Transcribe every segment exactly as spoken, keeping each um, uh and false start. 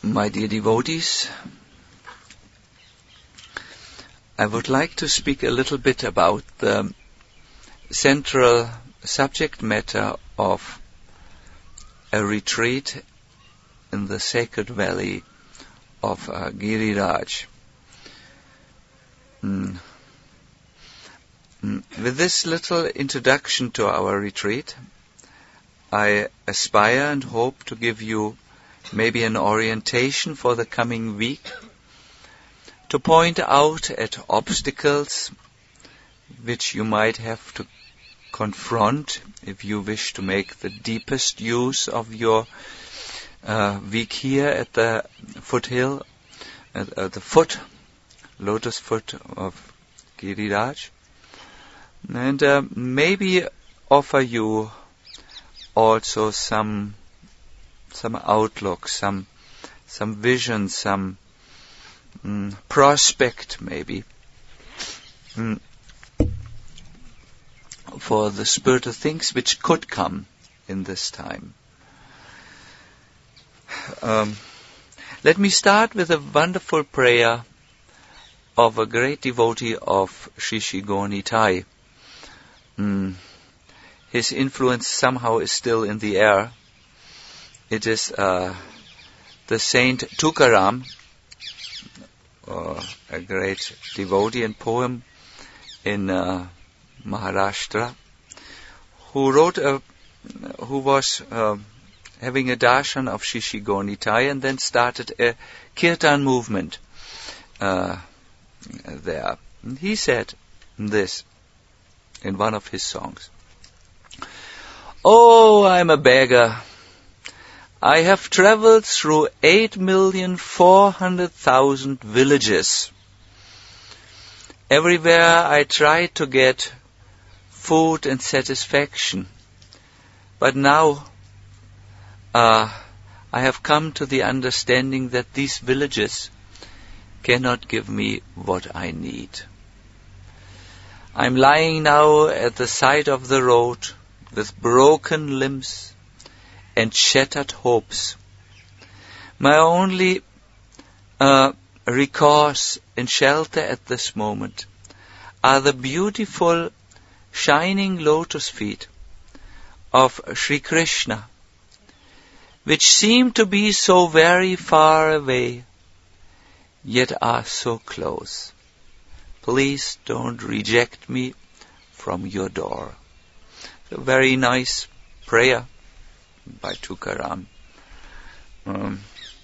My dear devotees, I would like to speak a little bit about the central subject matter of a retreat in the sacred valley of uh, Giriraj. Mm. Mm. With this little introduction to our retreat, I aspire and hope to give you maybe an orientation for the coming week, to point out at obstacles which you might have to confront if you wish to make the deepest use of your uh, week here at the foothill, at, at the foot, lotus foot of Giriraj, and uh, maybe offer you also some some outlook, some some vision, some mm, prospect maybe mm, for the spiritual things which could come in this time. Um, let me start with a wonderful prayer of a great devotee of Sri Sri Gaur Nitai. Mm. His influence somehow is still in the air. It is uh, the Saint Tukaram, uh, a great devotee and poem in uh, Maharashtra, who wrote a, who was uh, having a darshan of Sri Sri Gaur Nitai and then started a kirtan movement uh, there. And he said this in one of his songs: "Oh, I'm a beggar. I have traveled through eight million four hundred thousand villages. Everywhere I tried to get food and satisfaction. But now uh, I have come to the understanding that these villages cannot give me what I need. I'm lying now at the side of the road with broken limbs and shattered hopes. My only uh, recourse and shelter at this moment are the beautiful shining lotus feet of Sri Krishna, which seem to be so very far away, yet are so close. Please don't reject me from your door." A very nice prayer by Tukaram. Um,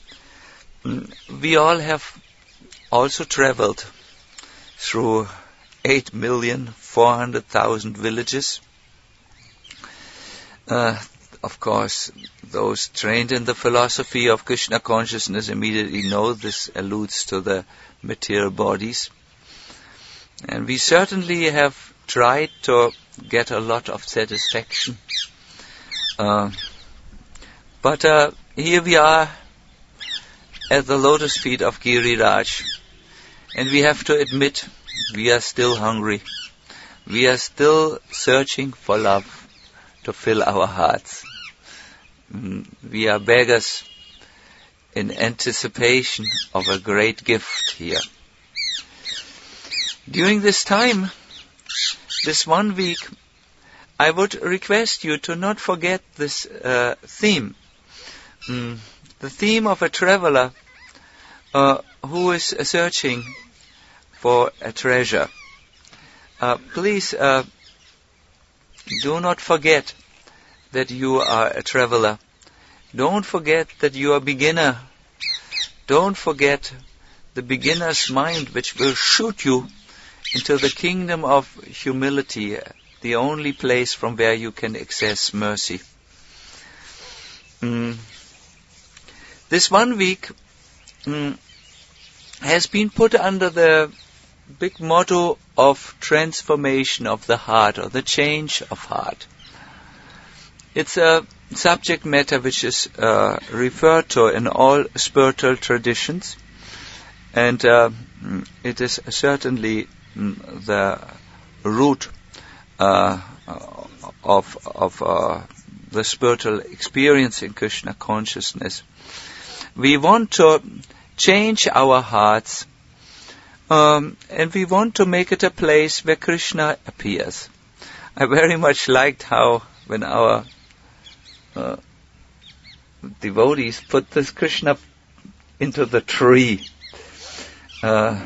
we all have also traveled through eight million four hundred thousand villages. Uh, of course, those trained in the philosophy of Krishna consciousness immediately know this alludes to the material bodies. And we certainly have tried to get a lot of satisfaction. Uh, But uh, here we are at the lotus feet of Giriraj, and we have to admit we are still hungry. We are still searching for love to fill our hearts. Mm, we are beggars in anticipation of a great gift here. During this time, this one week, I would request you to not forget this uh, theme. Mm, the theme of a traveler uh, who is uh, searching for a treasure. Uh, please uh, do not forget that you are a traveler. Don't forget that you are a beginner. Don't forget the beginner's mind which will shoot you into the kingdom of humility, the only place from where you can access mercy. Mm. This one week mm, has been put under the big motto of transformation of the heart, or the change of heart. It's a subject matter which is uh, referred to in all spiritual traditions, and uh, it is certainly mm, the root uh, of of uh, the spiritual experience in Krishna consciousness. We want to change our hearts, um, and we want to make it a place where Krishna appears. I very much liked how when our uh, devotees put this Krishna into the tree. Uh,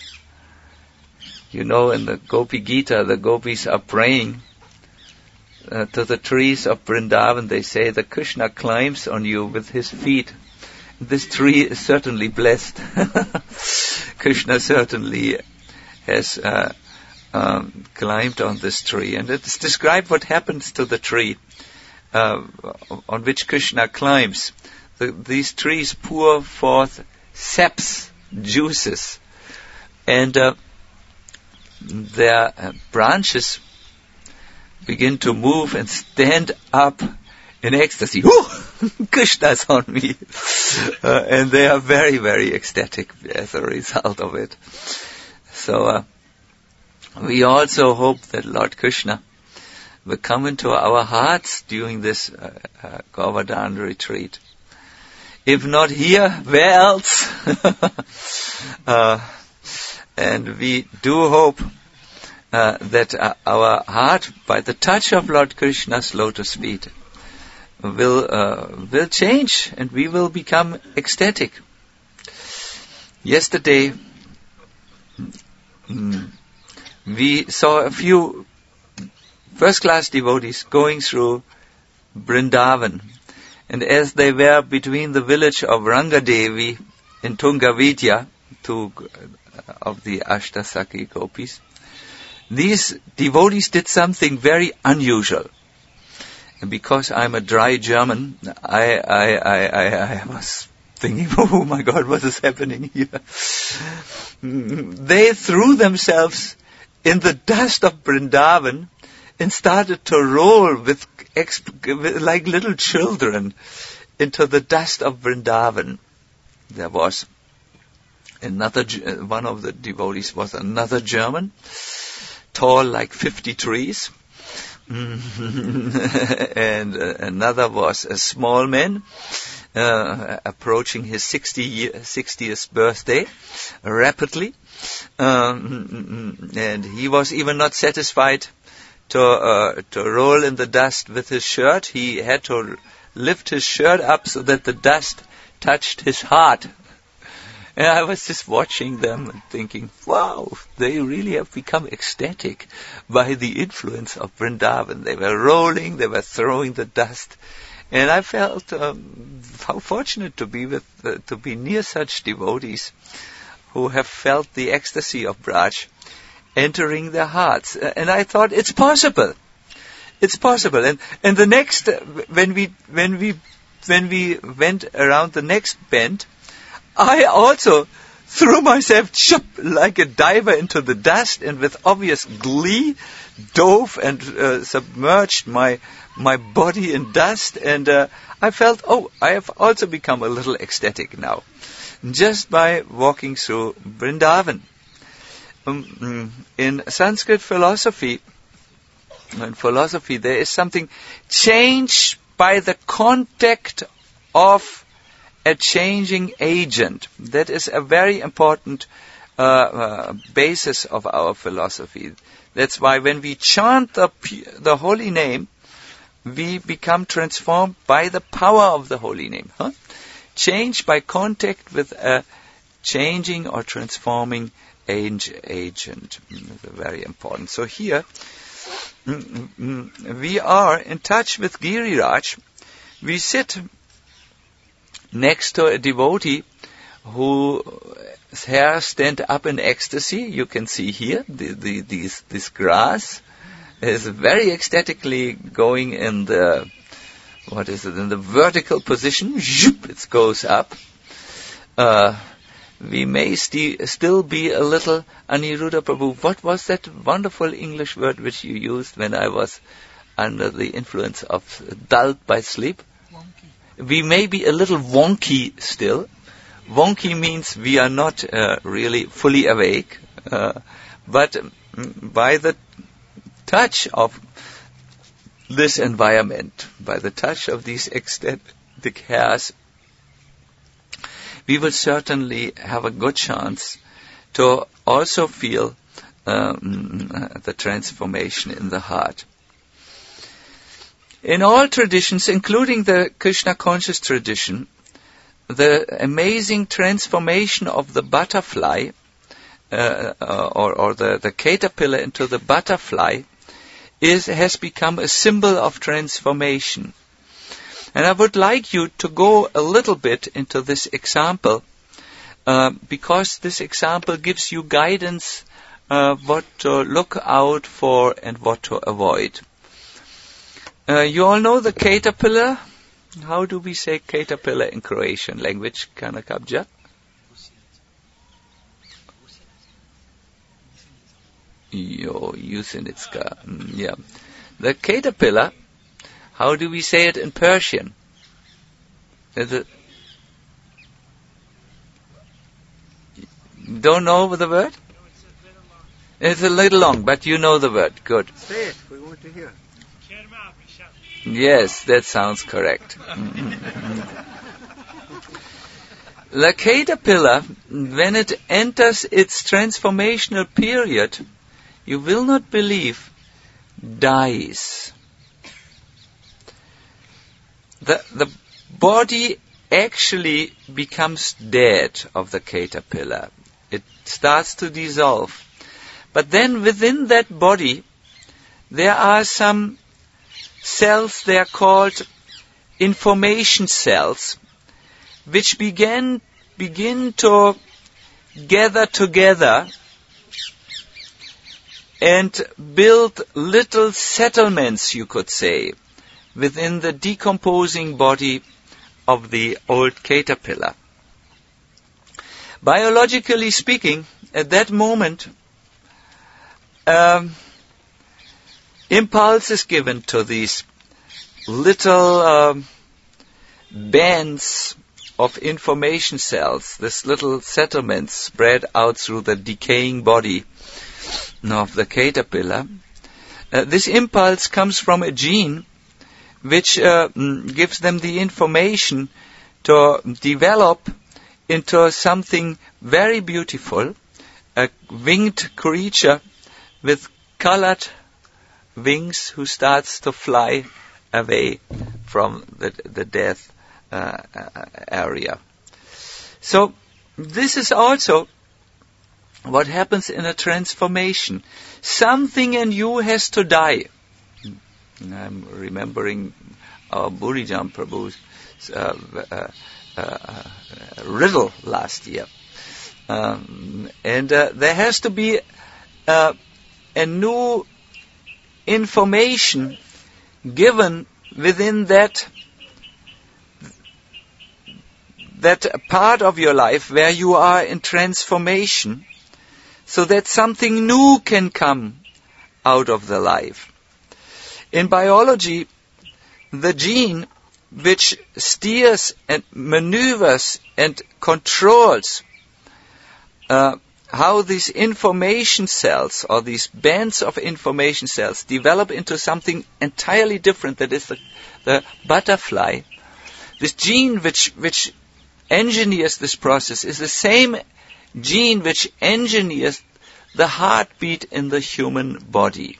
you know, in the Gopi Gita, the gopis are praying uh, to the trees of Vrindavan. They say that Krishna climbs on you with his feet. This tree is certainly blessed. Krishna certainly has uh, um, climbed on this tree. And it's described what happens to the tree uh, on which Krishna climbs. The, these trees pour forth saps, juices, and uh, their uh, branches begin to move and stand up in ecstasy. Whoo! Krishna's on me. Uh, and they are very, very ecstatic as a result of it. So uh, we also hope that Lord Krishna will come into our hearts during this uh, uh, Govardhan retreat. If not here, where else? uh, and we do hope uh, that uh, our heart, by the touch of Lord Krishna's lotus feet, will uh, will change, and we will become ecstatic. Yesterday, mm, we saw a few first-class devotees going through Vrindavan, and as they were between the village of Rangadevi in Tungavidya, two of the Ashtasakhi gopis, these devotees did something very unusual. And because I'm a dry German, I, I, I, I, I was thinking, oh my God, what is happening here? They threw themselves in the dust of Vrindavan and started to roll with, exp- like little children into the dust of Vrindavan. There was another, one of the devotees was another German, tall like fifty trees. And uh, another was a small man, uh, approaching his sixtieth birthday rapidly. Um, and he was even not satisfied to, uh, to roll in the dust with his shirt. He had to lift his shirt up so that the dust touched his heart. And I was just watching them and thinking, wow, they really have become ecstatic by the influence of Vrindavan. They were rolling, they were throwing the dust. And I felt um, how fortunate to be with, uh, to be near such devotees who have felt the ecstasy of Braj entering their hearts. And I thought, it's possible. It's possible. And, and the next, uh, when we, when we, when we went around the next bend, I also threw myself chup, like a diver into the dust, and with obvious glee dove and uh, submerged my my body in dust, and uh, I felt, oh, I have also become a little ecstatic now, just by walking through Vrindavan. Um, in Sanskrit philosophy, in philosophy there is something changed by the contact of a changing agent. That is a very important uh, uh, basis of our philosophy. That's why when we chant the, the holy name, we become transformed by the power of the holy name. Huh? Changed by contact with a changing or transforming agent. Very important. So here, we are in touch with Giriraj. We sit next to a devotee whose hair stand up in ecstasy. You can see here, the, the, these, this grass is very ecstatically going in the, what is it, in the vertical position. Zhoop, it goes up. Uh, we may sti- still be a little Aniruddha Prabhu. What was that wonderful English word which you used when I was under the influence of dulled by sleep? We may be a little wonky still. Wonky means we are not uh, really fully awake. Uh, but um, by the touch of this environment, by the touch of these ecstatic hairs, we will certainly have a good chance to also feel um, the transformation in the heart. In all traditions, including the Krishna conscious tradition, the amazing transformation of the butterfly uh, uh, or, or the, the caterpillar into the butterfly is has become a symbol of transformation. And I would like you to go a little bit into this example uh, because this example gives you guidance uh, what to look out for and what to avoid. Uh, you all know the caterpillar. How do we say caterpillar in Croatian language? Kana Kabja? Yo, Jusenicka. Yeah. The caterpillar, how do we say it in Persian? Is it? Don't know the word? It's a little long, but you know the word. Good. Say it. We want to hear. Yes, that sounds correct. The caterpillar, when it enters its transformational period, you will not believe, dies. The, the body actually becomes dead of the caterpillar. It starts to dissolve. But then within that body, there are some cells, they are called information cells, which begin, begin to gather together and build little settlements, you could say, within the decomposing body of the old caterpillar. Biologically speaking, at that moment, um, impulse is given to these little um, bands of information cells, these little settlements spread out through the decaying body of the caterpillar. Uh, this impulse comes from a gene which uh, gives them the information to develop into something very beautiful, a winged creature with colored wings who starts to fly away from the, the death uh, area. So this is also what happens in a transformation. Something in you has to die. I'm remembering our Burijam Prabhu's uh, uh, uh, riddle last year. Um, and uh, there has to be uh, a new information given within that that part of your life where you are in transformation, so that something new can come out of the life. In biology, the gene which steers and maneuvers and controls uh, how these information cells or these bands of information cells develop into something entirely different, that is the, the butterfly. This gene which, which engineers this process is the same gene which engineers the heartbeat in the human body.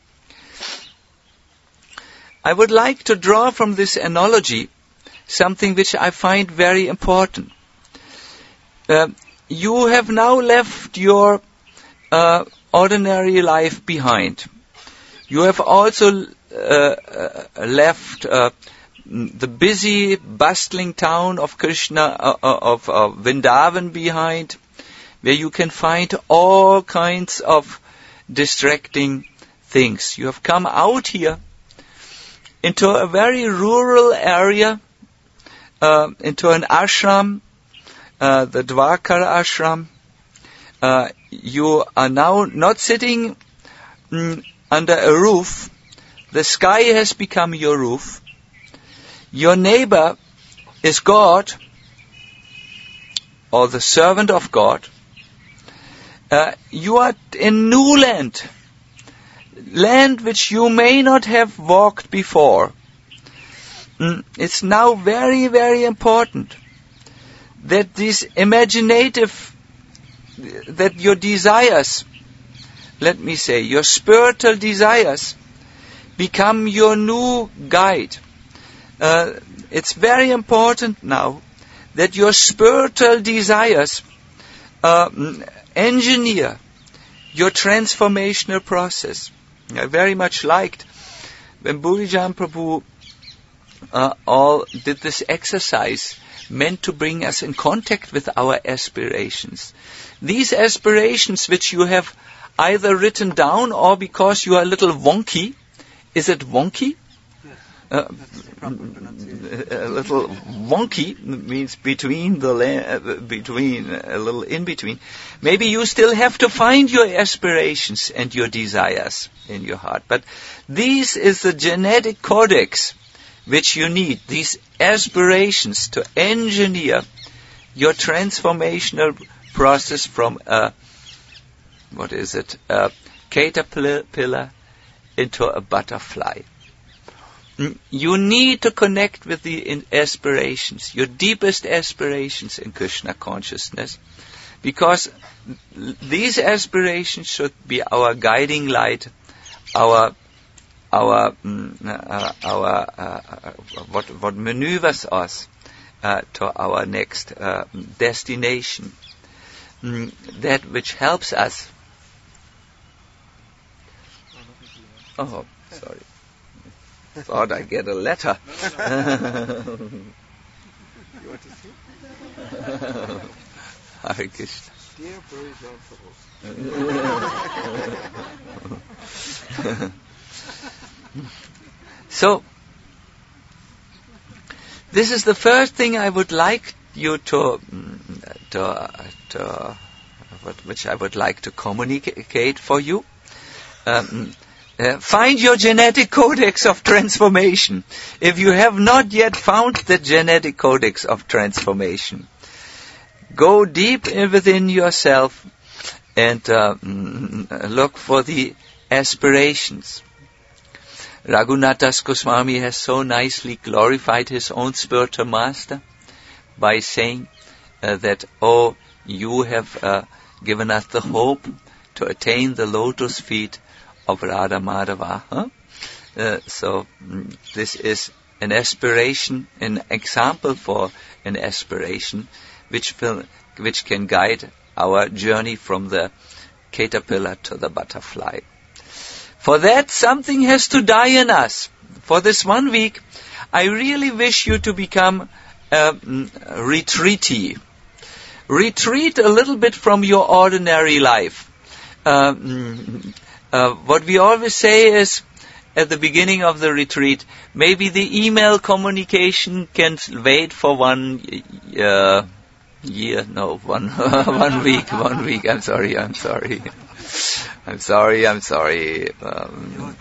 I would like to draw from this analogy something which I find very important. Uh, you have now left your uh, ordinary life behind. You have also uh, uh, left uh, the busy, bustling town of Krishna, uh, of uh, Vrindavan behind, where you can find all kinds of distracting things. You have come out here into a very rural area, uh, into an ashram, uh, the Dwarkar ashram. Uh, you are now not sitting mm, under a roof. The sky has become your roof. Your neighbor is God, or the servant of God. Uh, you are in new land. Land which you may not have walked before. Mm, it's now very, very important that these imaginative, that your desires, let me say, your spiritual desires become your new guide. Uh, it's very important now that your spiritual desires uh, engineer your transformational process. I very much liked when Burijan Prabhu uh, all did this exercise meant to bring us in contact with our aspirations. These aspirations which you have either written down or because you are a little wonky. Is it wonky? Uh, a little wonky means between the la- uh, between a little in between. Maybe you still have to find your aspirations and your desires in your heart. But this is the genetic codex which you need. These aspirations to engineer your transformational process from a what is it a caterpillar into a butterfly. You need to connect with the aspirations, your deepest aspirations in Krishna consciousness, because these aspirations should be our guiding light, our our uh, our uh, what what maneuvers us uh, to our next uh, destination, mm, that which helps us. Oh, sorry. Thought I get a letter. You want to see? Hare Krishna. Dear Burijan Prabhu. So, this is the first thing I would like you to, to, to what, which I would like to communicate for you. Um, Uh, find your genetic codex of transformation. If you have not yet found the genetic codex of transformation, go deep within yourself and uh, look for the aspirations. Raghunathas Goswami has so nicely glorified his own spiritual master by saying uh, that, oh, you have uh, given us the hope to attain the lotus feet of Radha Madhava. Huh? Uh, so mm, this is an aspiration, an example for an aspiration, which will, which can guide our journey from the caterpillar to the butterfly. For that, something has to die in us. For this one week, I really wish you to become a mm, retreatee. Retreat a little bit from your ordinary life. Uh, mm, Uh, what we always say is, at the beginning of the retreat, maybe the email communication can wait for one uh, year, no, one one week, one week. I'm sorry, I'm sorry, I'm sorry, I'm sorry. Um,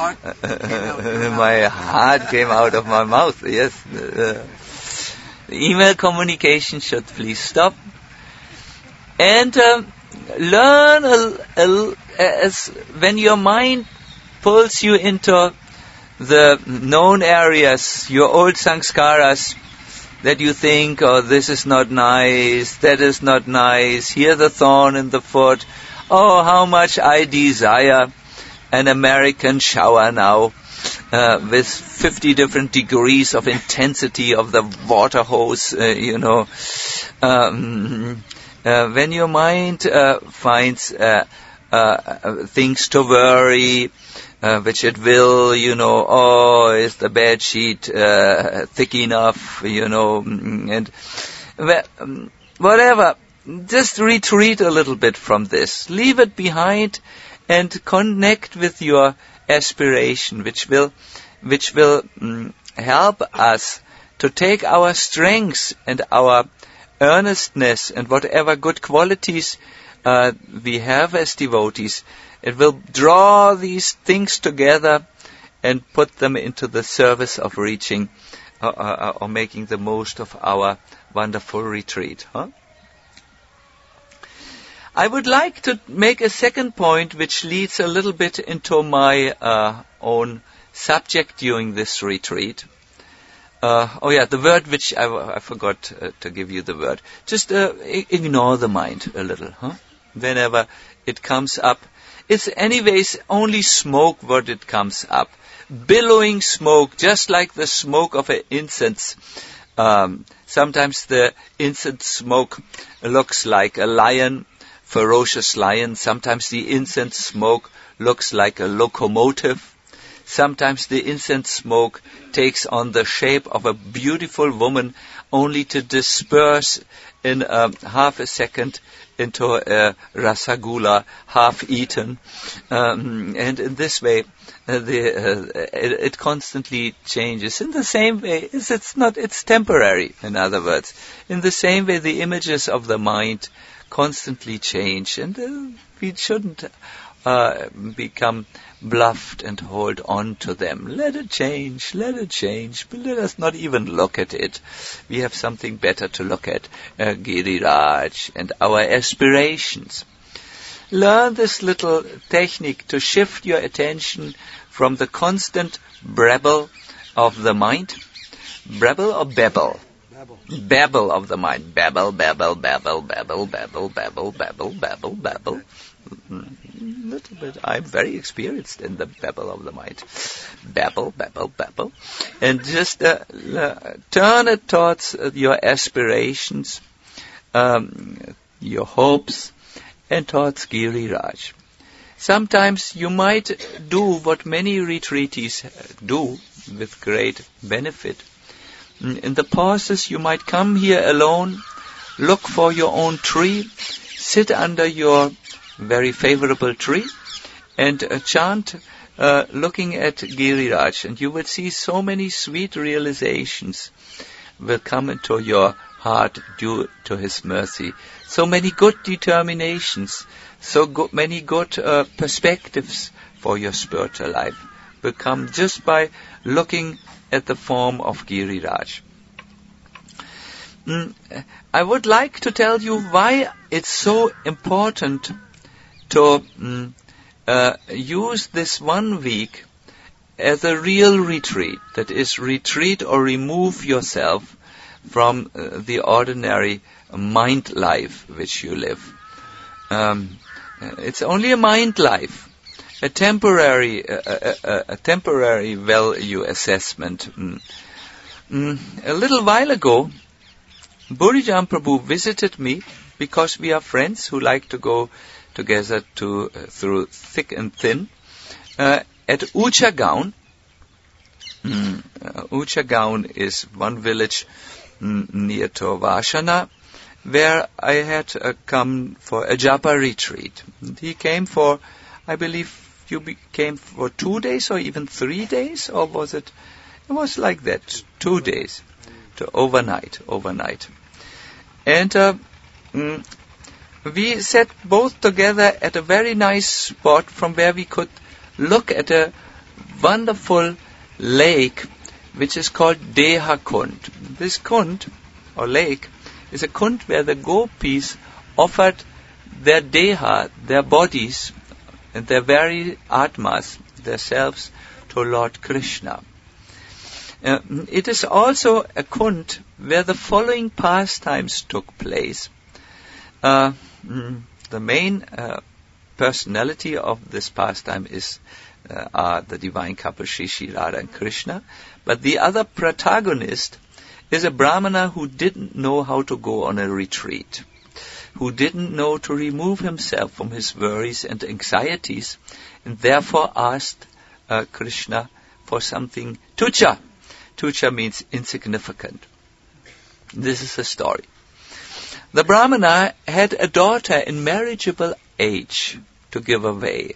my heart came out of my mouth. Yes, uh, the email communication should please stop, and uh, learn a, a As when your mind pulls you into the known areas, your old sanskaras, that you think, oh, this is not nice, that is not nice, here the thorn in the foot, oh, how much I desire an American shower now, uh, with fifty different degrees of intensity of the water hose, uh, you know. Um, uh, when your mind uh, finds uh, Uh, things to worry, uh, which it will, you know, oh, is the bed sheet uh, thick enough, you know, and whatever. Just retreat a little bit from this. Leave it behind and connect with your aspiration, which will, which will um, help us to take our strengths and our earnestness and whatever good qualities Uh, we have as devotees. It will draw these things together and put them into the service of reaching uh, uh, or making the most of our wonderful retreat. Huh? I would like to make a second point which leads a little bit into my uh, own subject during this retreat. Uh, oh yeah, the word which I, I forgot uh, to give you the word. Just uh, I- ignore the mind a little, huh? Whenever it comes up. It's anyways only smoke what it comes up. Billowing smoke, just like the smoke of an incense. Um, sometimes the incense smoke looks like a lion, ferocious lion. Sometimes the incense smoke looks like a locomotive. Sometimes the incense smoke takes on the shape of a beautiful woman, only to disperse in um, half a second into a rasagula, half eaten. Um, and in this way, uh, the, uh, it, it constantly changes. In the same way, it's, it's not, it's temporary, in other words. In the same way, the images of the mind constantly change, and uh, we shouldn't uh, become bluffed and hold on to them. Let it change, let it change, but let us not even look at it. We have something better to look at, uh, Giriraj and our aspirations. Learn this little technique to shift your attention from the constant brabble of the mind. Brabble or babble? Babble. Babble of the mind. Babble, babble, babble, babble, babble, babble, babble, babble, babble. Mm, little bit. I'm very experienced in the babble of the mind. Babble, babble, babble. And just uh, uh, turn it towards uh, your aspirations, um, your hopes, and towards Giriraj. Sometimes you might do what many retreatees do with great benefit. In the pauses, you might come here alone, look for your own tree, sit under your very favorable tree, and uh, chant uh, looking at Giriraj. And you will see so many sweet realizations will come into your heart due to his mercy. So many good determinations, so go- many good uh, perspectives for your spiritual life will come just by looking at the form of Giriraj. Mm, I would like to tell you why it's so important to mm, uh, use this one week as a real retreat. That is, retreat or remove yourself from uh, the ordinary mind life which you live. Um, it's only a mind life, a temporary, uh, a, a, a temporary value assessment. Mm. Mm. A little while ago, Burijan Prabhu visited me because we are friends who like to go together to uh, through thick and thin uh, at Uchagaon. Mm. Uh, Uchagaon is one village mm, near to Vashana, where I had uh, come for a japa retreat. And he came for, I believe you be- came for two days or even three days, or was it? It was like that, two days, to overnight, overnight. And uh, mm, we sat both together at a very nice spot from where we could look at a wonderful lake which is called Deha Kund. This Kund, or lake, is a Kund where the gopis offered their Deha, their bodies, and their very Atmas, their selves, to Lord Krishna. Uh, it is also a Kund where the following pastimes took place. Uh, mm, the main uh, personality of this pastime is uh, are the divine couple Shri Shri Radha and Krishna, but the other protagonist is a Brahmana who didn't know how to go on a retreat, who didn't know to remove himself from his worries and anxieties, and therefore asked uh, Krishna for something tucha. Tucha means insignificant. This is the story. The Brahmana had a daughter in marriageable age to give away.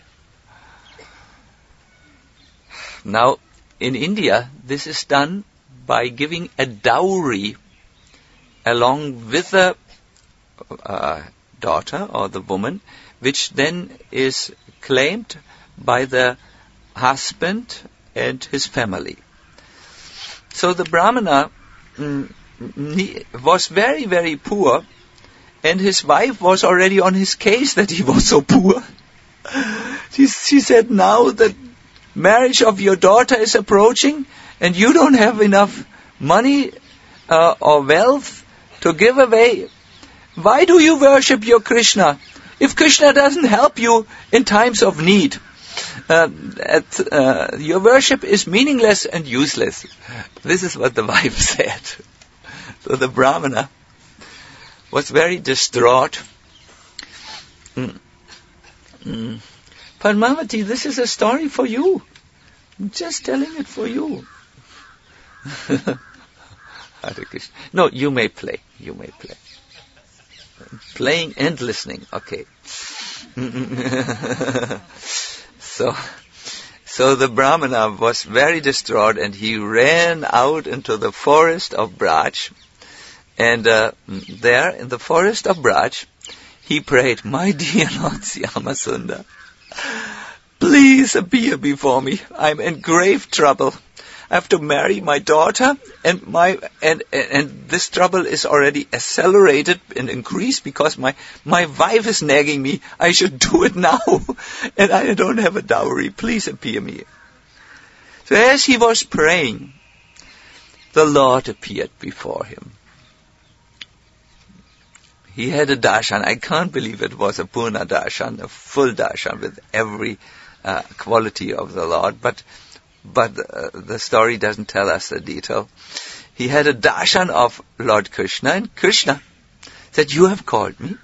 Now, in India, this is done by giving a dowry along with the uh, daughter or the woman, which then is claimed by the husband and his family. So the Brahmana mm, was very, very poor, and his wife was already on his case that he was so poor. She, she said, now the marriage of your daughter is approaching, and you don't have enough money uh, or wealth to give away. Why do you worship your Krishna if Krishna doesn't help you in times of need? Uh, at, uh, your worship is meaningless and useless. This is what the wife said. So the Brahmana was very distraught. Mm. Mm. Padmavati, this is a story for you. I'm just telling it for you. Hare Krishna. No, you may play. You may play. Playing and listening. Okay. so, so the Brahmana was very distraught, and he ran out into the forest of Braj. And uh, there, in the forest of Braj, he prayed, "My dear Lord Syamasundar, please appear before me. I'm in grave trouble. I have to marry my daughter, and my and and this trouble is already accelerated and increased because my my wife is nagging me. I should do it now, and I don't have a dowry. Please appear me." So as he was praying, the Lord appeared before him. He had a darshan. I can't believe it was a purna darshan, a full darshan with every uh, quality of the Lord, but but uh, the story doesn't tell us the detail. He had a darshan of Lord Krishna, and Krishna said, "You have called me?"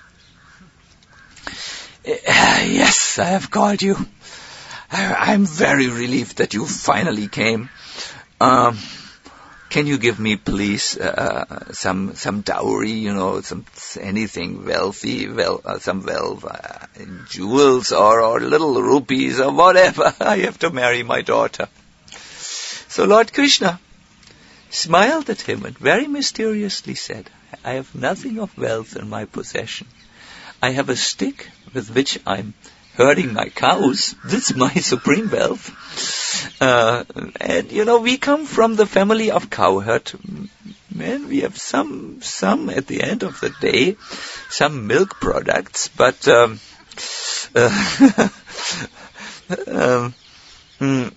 "Yes, I have called you. I, I'm very relieved that you finally came. Um, Can you give me, please, uh, some some dowry? You know, some anything wealthy, well, uh, some wealth, uh, jewels or or little rupees or whatever. I have to marry my daughter." So Lord Krishna smiled at him and very mysteriously said, "I have nothing of wealth in my possession. I have a stick with which I'm herding my cows. This is my supreme wealth. Uh, and, you know, we come from the family of cowherd. And we have some, some at the end of the day, some milk products. But, um, uh, um, mm,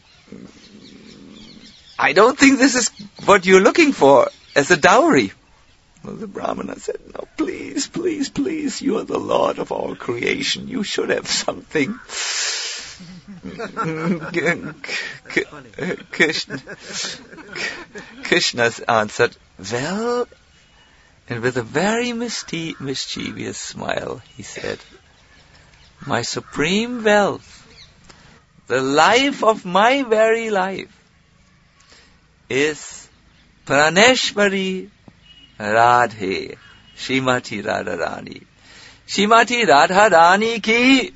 I don't think this is what you're looking for as a dowry." Well, the Brahmana said, "No, please, please, please, you are the Lord of all creation. You should have something." Krishna, Krishna answered, "Well," and with a very mischie- mischievous smile, he said, "My supreme wealth, the life of my very life, is Praneshwari Radhe, Shrimati Radharani. Shrimati Radharani ki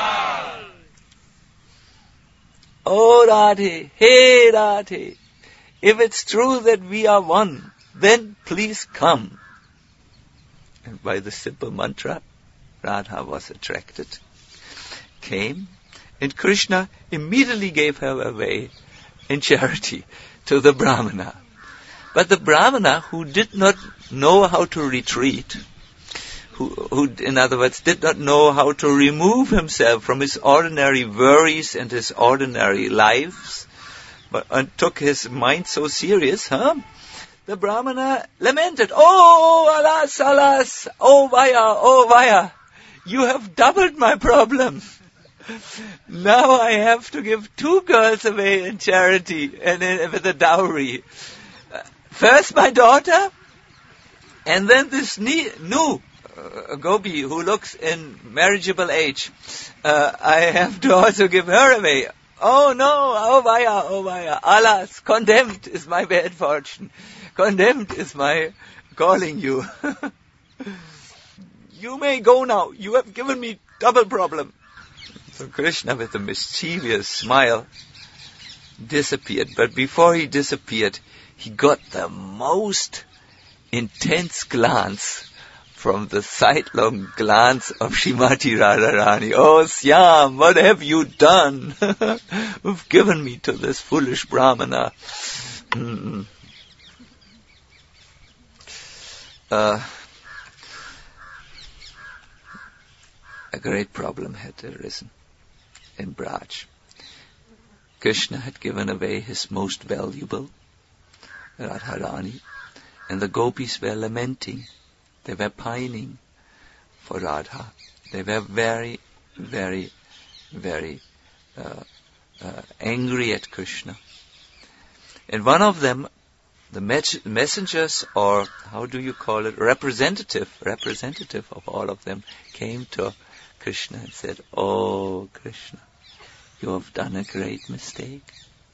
Oh Radhe, hey Radhe, if it's true that we are one, then please come." And by the simple mantra, Radha was attracted, came, and Krishna immediately gave her away in charity to the Brahmana. But the Brahmana, who did not know how to retreat, who, who, in other words, did not know how to remove himself from his ordinary worries and his ordinary lives, but and took his mind so serious, huh? The Brahmana lamented, "Oh, alas, alas, oh Vaya, oh Vaya, you have doubled my problem. Now I have to give two girls away in charity and in, with a dowry. First my daughter, and then this new uh, gopi who looks in marriageable age. Uh, I have to also give her away. Oh no, oh Vaya, oh Vaya, alas, condemned is my bad fortune. Condemned is my calling you. You may go now. You have given me double problem." So Krishna, with a mischievous smile, disappeared. But before he disappeared, he got the most intense glance from the sidelong glance of Shrimati Radharani. "Oh, Syam, what have you done? You've given me to this foolish Brahmana." Mm. Uh, a great problem had arisen in Braj. Krishna had given away his most valuable, Radharani. And the gopis were lamenting. They were pining for Radha. They were very, very, very uh, uh, angry at Krishna. And one of them, the mes- messengers, or how do you call it, representative, representative of all of them, came to Krishna and said, "Oh, Krishna, you have done a great mistake.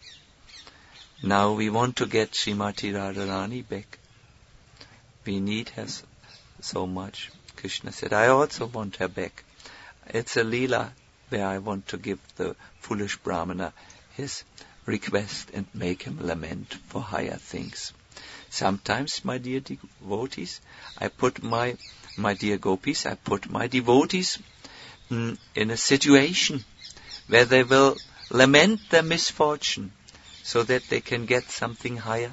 Now we want to get Srimati Radharani back. We need her so much." Krishna said, "I also want her back. It's a Leela where I want to give the foolish Brahmana his request and make him lament for higher things. Sometimes, my dear devotees, I put my, my dear gopis, I put my devotees mm, in a situation where they will lament their misfortune so that they can get something higher."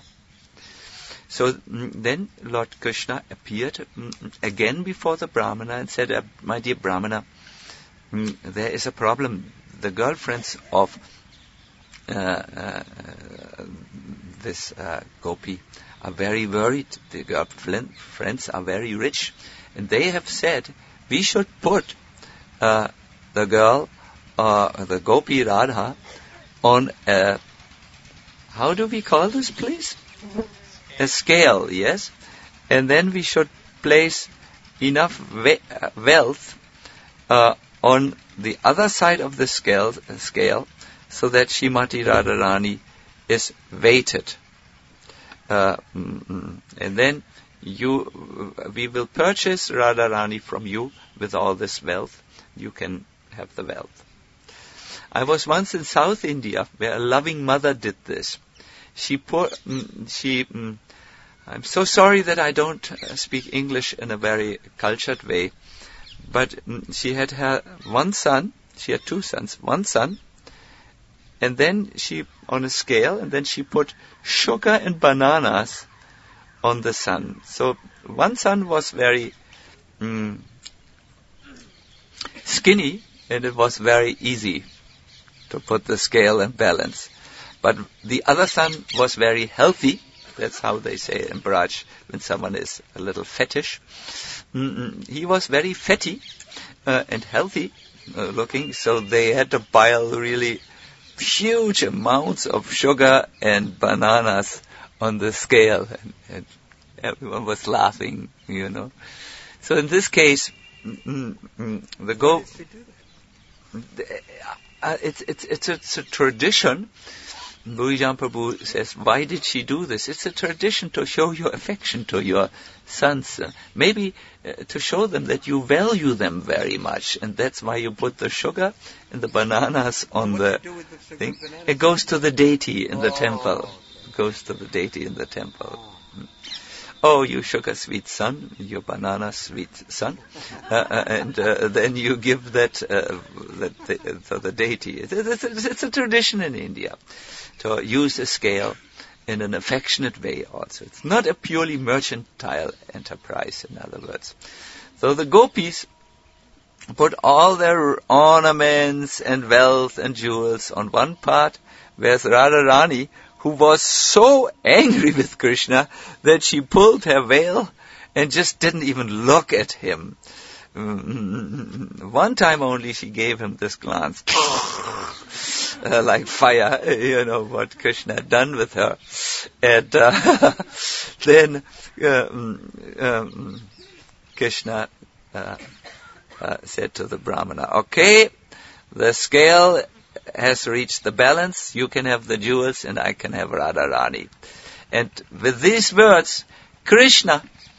So mm, then Lord Krishna appeared mm, again before the Brahmana and said, uh, "My dear Brahmana, mm, there is a problem. The girlfriends of uh, uh, this uh, gopi are very worried. The girlfriends are very rich, and they have said we should put uh, the girl, uh, the gopi Radha, on a, how do we call this, please? A scale, yes? And then we should place enough we- uh, wealth uh, on the other side of the scale, uh, scale so that Srimati Radharani is weighted. Uh, mm, and then you, we will purchase Radharani from you with all this wealth. You can have the wealth." I was once in South India where a loving mother did this. She put, mm, she, mm, I'm so sorry that I don't uh, speak English in a very cultured way, but mm, she had her one son, she had two sons, one son, and then she, on a scale, and then she put sugar and bananas on the son. So one son was very mm, skinny, and it was very easy to put the scale and balance. But the other son was very healthy. That's how they say in Braj, when someone is a little fetish. Mm-mm. He was very fatty uh, and healthy uh, looking, so they had to pile really huge amounts of sugar and bananas on the scale, and, and everyone was laughing, you know. So in this case, mm, mm, the go, uh, it's it's it's a, it's a tradition. Bhujan Prabhu says, why did she do this? It's a tradition to show your affection to your sons. Uh, maybe uh, to show them that you value them very much. And that's why you put the sugar and the bananas on what the do you do with the sugar thing. bananas? It goes to the deity in oh. the temple. It goes to the deity in the temple. Oh. Oh, you sugar sweet son, you banana sweet son, uh, uh, and uh, then you give that uh, that the, to the deity. It's, it's, it's a tradition in India to use a scale in an affectionate way also. It's not a purely mercantile enterprise, in other words. So the gopis put all their ornaments and wealth and jewels on one part, whereas Radharani, who was so angry with Krishna that she pulled her veil and just didn't even look at him. Mm-hmm. One time only she gave him this glance, uh, like fire, you know, what Krishna had done with her. And uh, then uh, um, Krishna uh, uh, said to the Brahmana, okay, the scale has reached the balance, you can have the jewels and I can have Radharani. And with these words, Krishna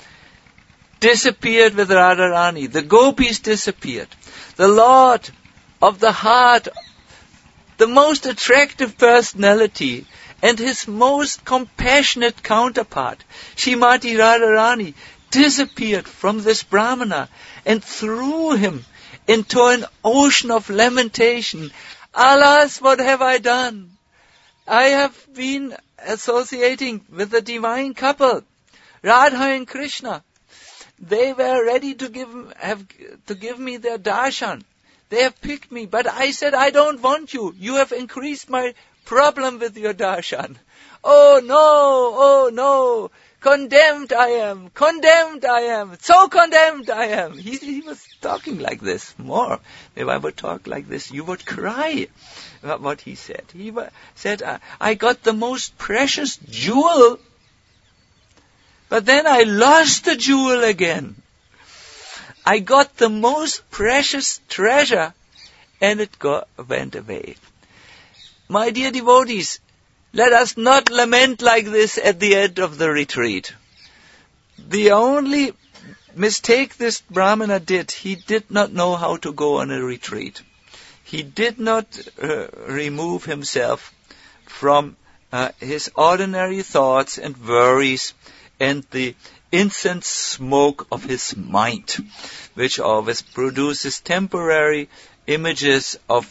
disappeared with Radharani. The gopis disappeared. The Lord of the heart, the most attractive personality, and his most compassionate counterpart, Srimati Radharani, disappeared from this Brahmana and threw him into an ocean of lamentation. Alas, what have I done? I have been associating with the divine couple, Radha and Krishna. They were ready to give have to give me their darshan. They have picked me, but I said, I don't want you. You have increased my problem with your darshan. Oh no, oh no, condemned I am, condemned I am, so condemned I am. He, he was talking like this more. If I would talk like this, you would cry about what he said. He said, I, I got the most precious jewel, but then I lost the jewel again. I got the most precious treasure, and it got, went away. My dear devotees, let us not lament like this at the end of the retreat. The only mistake this Brahmana did, he did not know how to go on a retreat. He did not uh, remove himself from uh, his ordinary thoughts and worries and the incense smoke of his mind, which always produces temporary images of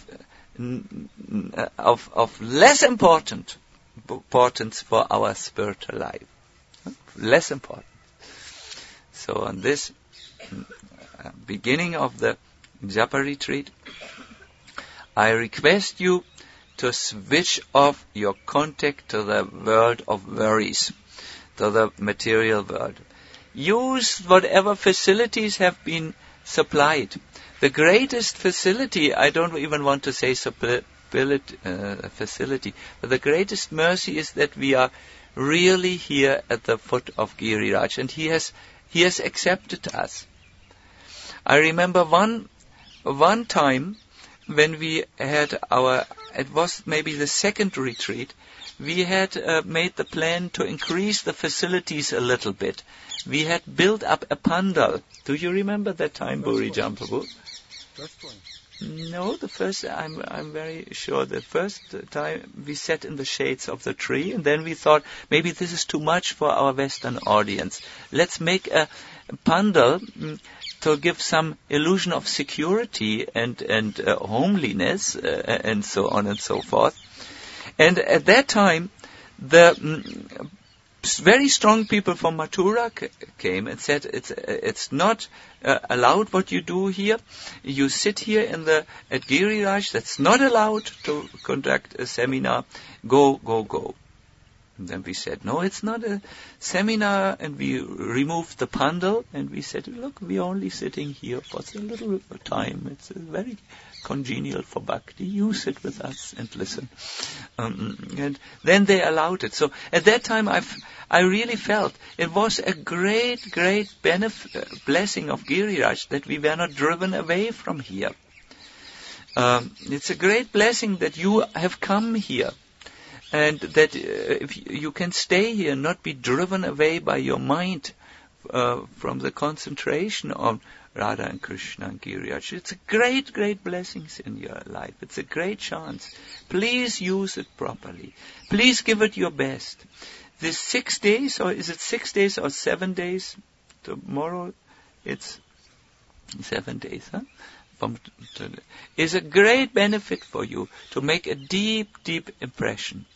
of, of less important importance for our spiritual life. Less important. So on this uh, beginning of the Japa retreat, I request you to switch off your contact to the world of worries, to the material world. Use whatever facilities have been supplied. The greatest facility, I don't even want to say suppli- Uh, facility. But the greatest mercy is that we are really here at the foot of Giriraj, and he has he has accepted us. I remember one one time when we had our, it was maybe the second retreat, we had uh, made the plan to increase the facilities a little bit. We had built up a pandal. Do you remember that time, Buri Jampabu? First one. No, the first, I'm I'm very sure the first time we sat in the shades of the tree, and then we thought, maybe this is too much for our Western audience. Let's make a pandal mm, to give some illusion of security and, and uh, homeliness, uh, and so on and so forth. And at that time, the mm, very strong people from Mathura c- came and said, it's it's not uh, allowed what you do here. You sit here in the at Giriraj. That's not allowed to conduct a seminar. Go, go, go. And then we said, no, it's not a seminar. And we removed the pandal and we said, look, we're only sitting here for a little time. It's very congenial for bhakti. You sit with us and listen. Um, and then they allowed it. So at that time, I I really felt it was a great, great benef- blessing of Giriraj that we were not driven away from here. Um, it's a great blessing that you have come here, and that uh, if you can stay here, not be driven away by your mind uh, from the concentration on Radha and Krishna and Giriraj. It's a great, great blessings in your life. It's a great chance. Please use it properly. Please give it your best. This six days, or is it six days or seven days? Tomorrow it's seven days, huh? From today. Is a great benefit for you to make a deep, deep impression.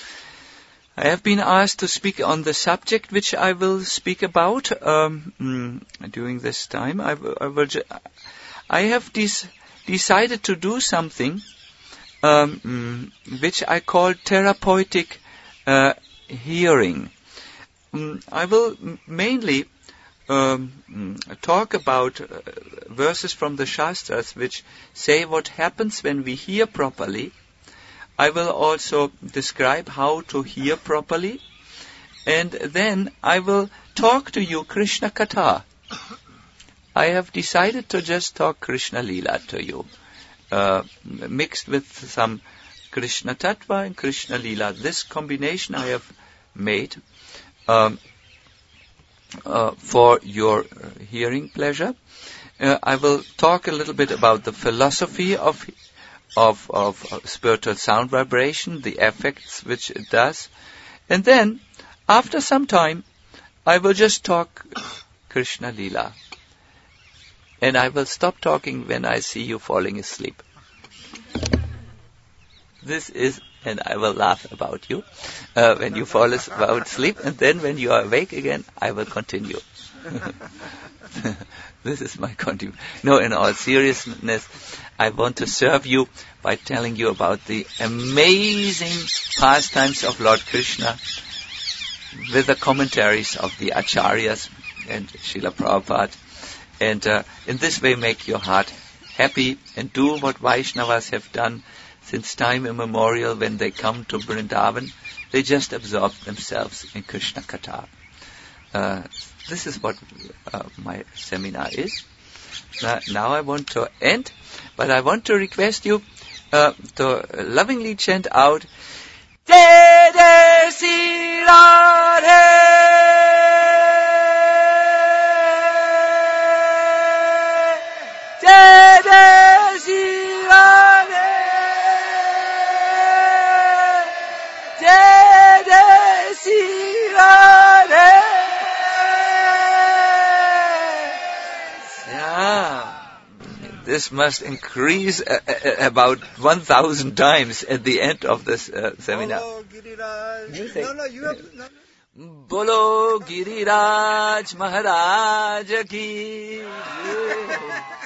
I have been asked to speak on the subject which I will speak about um, mm, during this time. I, w- I, will ju- I have des- decided to do something um, mm, which I call therapeutic uh, hearing. Um, I will m- mainly um, mm, talk about uh, verses from the Shastras which say what happens when we hear properly. I will also describe how to hear properly, and then I will talk to you Krishna Katha. I have decided to just talk Krishna Leela to you, uh, mixed with some Krishna Tattva and Krishna Leela. This combination I have made um, uh, for your hearing pleasure. Uh, I will talk a little bit about the philosophy of Of, of of spiritual sound vibration, the effects which it does. And then, after some time, I will just talk Krishna Leela. And I will stop talking when I see you falling asleep. This is, and I will laugh about you uh, when you fall asleep. And then when you are awake again, I will continue. This is my contribution. No, in all seriousness, I want to serve you by telling you about the amazing pastimes of Lord Krishna with the commentaries of the Acharyas and Srila Prabhupada. And uh, in this way make your heart happy and do what Vaishnavas have done since time immemorial. When they come to Vrindavan, they just absorb themselves in Krishna Katha. Uh, this is what uh, my seminar is. Now, now I want to end, but I want to request you uh, to lovingly chant out Jai Jai Sri Radhe. Jai Jai Sri Radhe. Jai Jai Sri Radhe. Yeah. This must increase uh, uh, about one thousand times at the end of this uh, seminar. Bolo Giriraj. No, no, you have... No. Bolo Giriraj Maharaj ki.